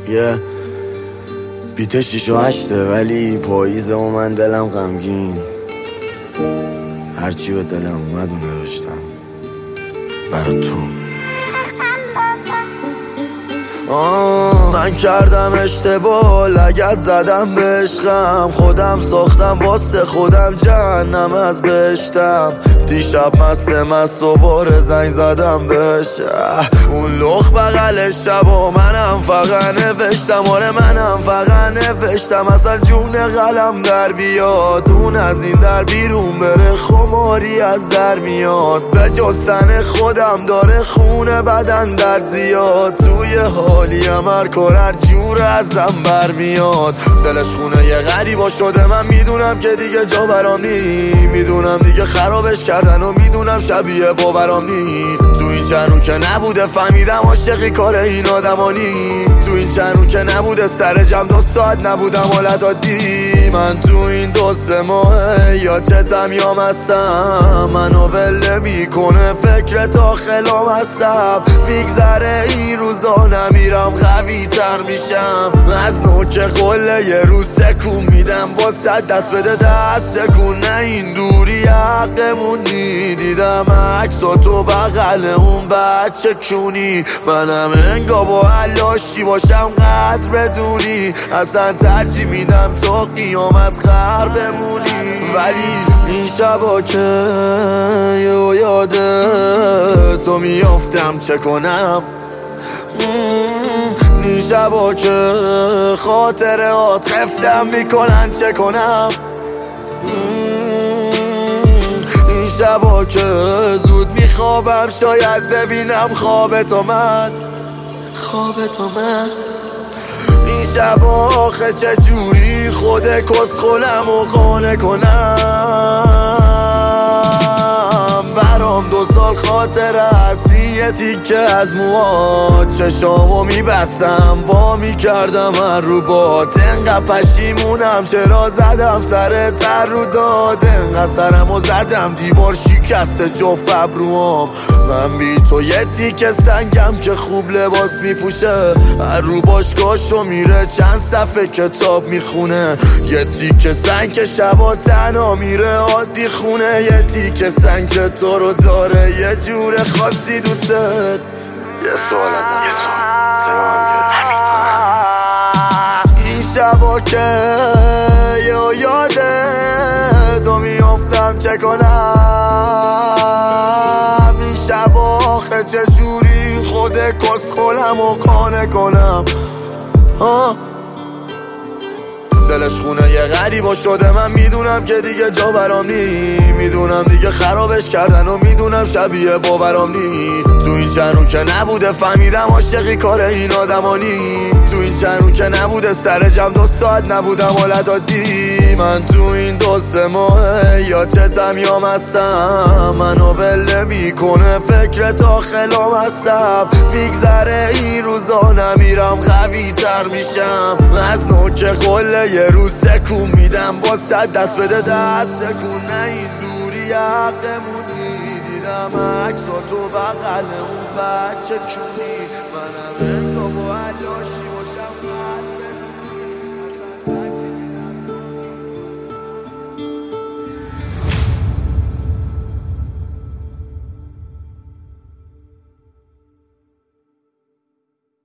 یه بیت 6 و 8 ولی پاییزه و من دلم غمگین. هرچی به دلم اومد و نوشتم برا تو. من کردم اشتباه، لگد زدم به عشقم، خودم ساختم واسه خودم جهنم از بهشتم. دیشب مست و بار زنگ زدم بهش، اون لخ بغل شب و منم فقط نوشتم. آره منم فقط نوشتم، اصلا جون قلم در بیاد، اون از این در بیرون بره خماری از در میاد. به جستن خودم داره خونه بدن در زیاد، توی حالی هر کار هر جور ازم برمیاد. دلش خونه یه غریبا شده، من میدونم که دیگه جا برام نی، میدونم دیگه خرابش کردن و میدونم شبیه باورام نی. تو این چند رو که نبوده فهمیدم عاشقی کار این آدمانی، تو این چند رو که نبوده سر جمع 2 ساعت نبودم حالت عادی. من تو این 2-3 ماه یا چتم یا مستم، منو ول میکنه فکر داخلم هستم. میگذره این روزا نمیرم قوی تر میشم، از نوک قله یه روز سکون میدم واسه دست بده دست کن. نه این دوری حقمون دیدم عکس و تو بغل اون بچه کونی، منم انگا با علاشی باشم قدر بدونی. اصلا ترجیح میدم تا قیامت خر بمونی، ولی این شبا که یاده تو میافتم چه کنم. این شبا که خاطرات خفتم میکنن چه کنم. این شبا که زود میخوابم شاید ببینم خواب تو من. این شبا آخه چجوری خود کس خونم و قانه کنم. برام 2 سال خاطره هستی، یه تیکه از موهات چشامو میبستم وا میکردم هر رو باد. انقدر پشیمونم چرا زدم سر تر رو داد، انقدر سرمو زدم دیوار شکست جفت ابروام. من بی تو یه تیکه سنگم که خوب لباس میپوشه، هر رو باشگاهشو میره چند صفحه کتاب میخونه. یه تیکه سنگ که شبا تنها میره عادی خونه، یه تیکه سنگ که تو رو داره یه جور خاصی دوستت. یه سوال ازم، یه سوال سلام همین این شبا که یاده تو میافتم چه کنم. این شبا آخه چجوری خود کس خولم و قانه کنم. دلش خونه یه غریبا شده، من میدونم که دیگه جا برام نی، میدونم دیگه خرابش کردن و میدونم شبیه باورام نی. تو این چند رو که نبوده فهمیدم عاشقی کار این آدمانی، تو این چند رو که نبوده سر جمع 2 ساعت نبودم حالت عادی. من تو این 2-3 ماه یا چتم یا مستم، منو ول میکنه فکر داخلم هستم. میگذره این روزا نمیرم قوی تر میشم، از نوک قله یه روز سکون میدم واسه دست بده دست کن. نه این دوری حقمون دیدم عکس و تو بغل اون بچه کونی، منم